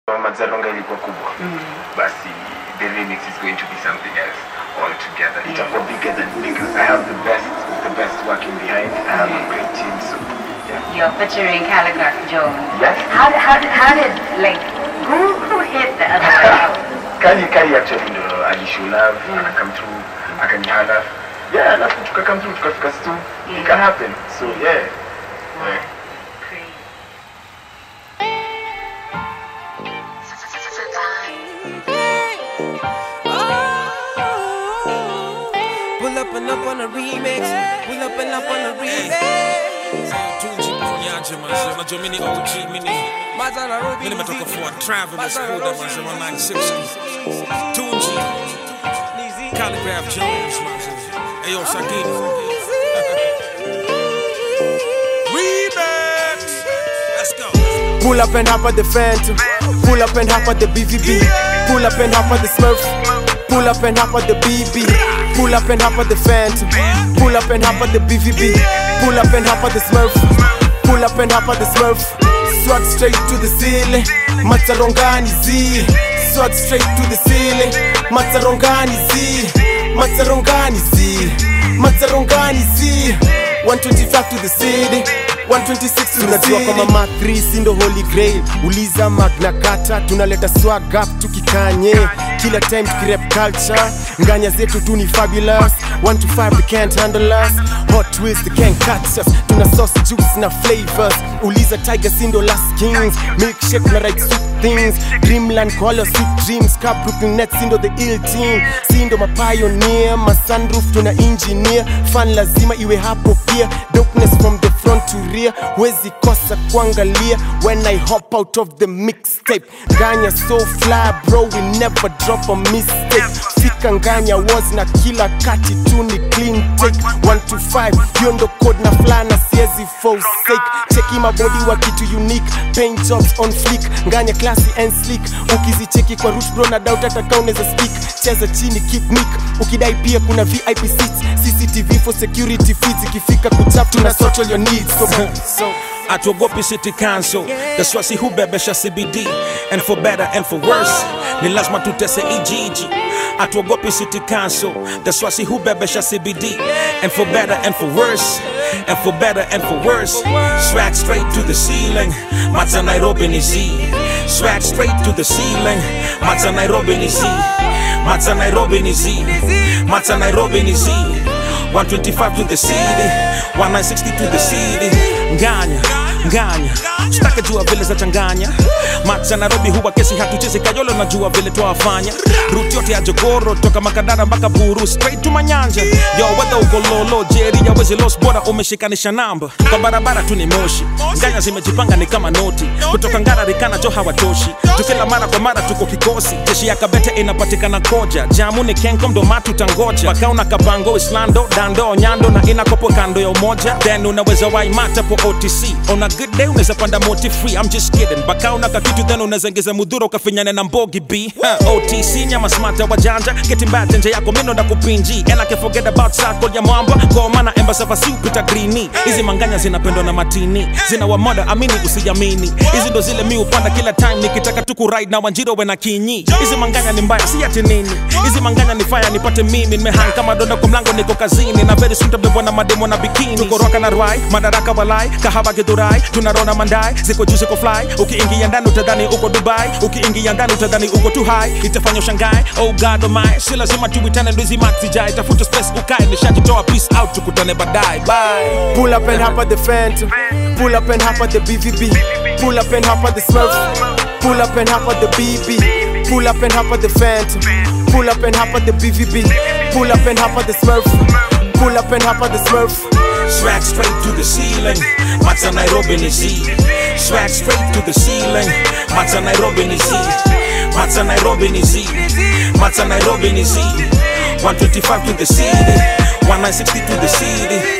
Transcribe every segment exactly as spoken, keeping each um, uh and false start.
Mazalonga ilikuwa kubwa. Basi the remix is going to be something else altogether. It's yeah. bigger than because I have the best, the best working behind. I have yeah. a great team, so yeah. You're featuring Calligraph Jones. Yes. How did, how did, how did like who who hit the other way out? Kali Kali actually no, Ali Shulav, mm. and I come through, I can hala. Yeah, that's what come through because too. It can happen. So yeah. Wow. yeah. Pull up and up on a remix. Pull up and up on a remix. Tunji Punyaje manze, unajua mini O G mini. Mimi nimetoka for travel school that manze one ninety-six. Tunji Calligraph Jones manze. Ayo Sakini. Remix. Let's go. Pull up and hop at the Phantom. Pull up and hop at the B V B. Pull up and hop at the Smurf. Pull up and hop at the B B. Pull up and hop at the Phantom. Pull up and hop at the B V B. Pull up and hop at the Smurf. Pull up and hop at the Smurf. Swag straight to the ceiling. Matarongani Z. Swag straight to the ceiling. Matarongani Z. Matarongani Z. Matarongani Z. one twenty-five to the city. one twenty-six to the city. Tunajua kama Mark three sindo holy grail. Uliza Magna Carta. Tunaleta swag up tukikanye. Kila time tukirep culture. Nganya zetu tu ni fabulous. One to five they can't handle us. Hot twist they can't catch us. Tuna sauce juice na flavors. Uliza Tiger sindo last kings. Milkshake na right sweet things. Dreamland call us sweet dreams. Car Brooklyn Nets sindo the ill team. Sindo ma pioneer. Ma sunroof tuna engineer. Fan lazima iwe hapo pia. Dopeness from the front to rear. Wezi kosa kuangalia. When I hop out of the mixtape. Nganya so fly bro, we never drop a mistake. Fika Nganya was na kila kati tu ni clean take. One to five, hiyo ndo code na flana siezi forsake. Cheki my body wa kitu unique. Paint jobs on fleek. Nganya classy and sleek. Ukizicheki kwa rush bro na doubt hata ka unaweza speak. Cheza chini keep meek. Ukidai pia kuna V I P seats. C C T V for security feeds. Ikifika kuchap tuna sort all your needs. So, so Atuogopi City Council. That's why si hubebesha C B D. And for better and for worse, ni lazima tutese ijiji. Atuogopi City Council. That's why si hubebesha C B D. And for better and for worse, and for better and for worse. Swag straight to the ceiling. Mata Nairobi ni Z. Swag straight to the ceiling. Mata Nairobi ni Z. Mata Nairobi ni Z. Mata Nairobi ni Z. one twenty-five to the city. one nine sixty to the city. Nganya, Nganya, staka jua vile za changanya. Mata Nairobi huwa kesi hatuchezi kayolo na jua vile tuwafanya. Route yote ya Jogoro toka Makadara mpaka Buru straight to Manyanja. Yo whether uko lolo Jerry ya wezi lost border umeshikanisha namba. Kwa barabara tu ni moshi. Nganya zimejipanga ni kama noti. Kutoka Ngara Rikana jo hawatoshi. Tukila mara kwa mara tuko kikosi. Jeshi ya Kabete inapatikana koja. Jamu ni Kenkom ndo matu tangoja. Pakauna Kabango Islando Dando Nyando na inakopo kando ya umoja. Then unaweza wai mata po O T C. On a good day unaweza panda moti free. I'm just kidding. Pakauna kakitu then unaweza ngeza mudhuro kafinyane na mbogi B. Huh. O T C nyama smarta wajanja. Getting bad nje yako mino na kupinji. And I can forget about circle ya mwamba. Kwa mana embasa fasi upita greeny. Hizi manganya zinapendwa na matini. Zina wa mother amini usijamini. Hizi ndo zile mi upanda kila time. Nikitaka tuku ride na Wanjiro wena kinyi. Hizi manganya ni mbaya si ati nini. Hizi manganya ni fire nipate mimi. Nimehang kama donda kwa mlango niko kazini. Na very soon tabebwa na mademo na bikini. Tuko roka na rwai, madaraka walai. Kahawa githurai, tunarona mandai. Ziko juu ziko fly. Ukiingia ndani utadhani uko Dubai. Ukiingia ndani utadhani uko too high. Itafanya ushangae, oh god oh my. Si lazima tuwitane nduizi maxi jai. Tafuta space ukae, nishajitoa peace out. Tukutane badai, bye. Pull up and hop at the Phantom. Pull up and hop at the B V B. Pull up and hop at the Smurf. Pull up and hop at the B B. Pull up and hop at the Phantom. Pull up and hop at the B V B. Pull up and hop at the Smurf. Pull up and hop at the Smurf. Swag straight to the ceiling. Mata Nairobi ni Z. Swag straight to the ceiling. Mata Nairobi ni Z. Mata Nairobi ni Z. Mata Nairobi ni Z. one twenty-five to the city. one nine sixty to the city.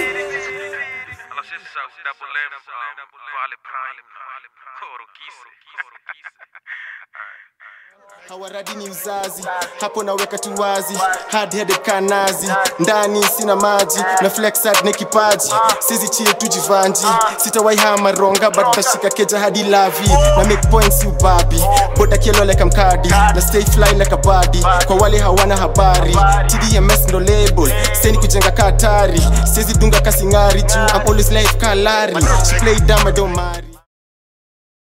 Hawaradi ni uzazi, hapo naweka tu wazi. Hard headed kanazi, ndani sina maji. Na flex hard na kipaji, sizi chie tujivanji. Sitawai hama ronga, but tashika keja hadi lavi. Na make points you babi, boda kielo like mkadi. Na stay fly like a body, kwa wale hawana habari. T D M S no label, seni kujenga katari. Sizi dunga kasingari juu, I'm always life kalari. She play dumb, I don't marry.